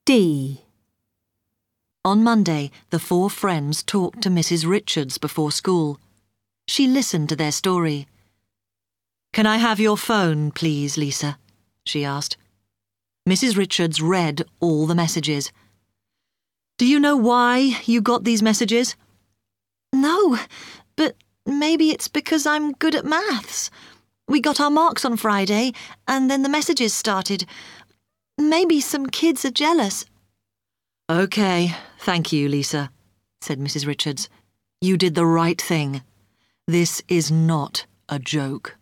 D. On Monday, the four friends talked to Mrs. Richards before school. She listened to their story. "Can I have your phone, please, Lisa?" she asked. Mrs. Richards read all the messages. "Do you know why you got these messages?" No, but maybe it's because I'm good at maths. We got our marks on Friday, and then the messages started. Maybe some kids are jealous. "OK, thank you, Lisa," said Mrs. Richards. "You did the right thing. This is not a joke."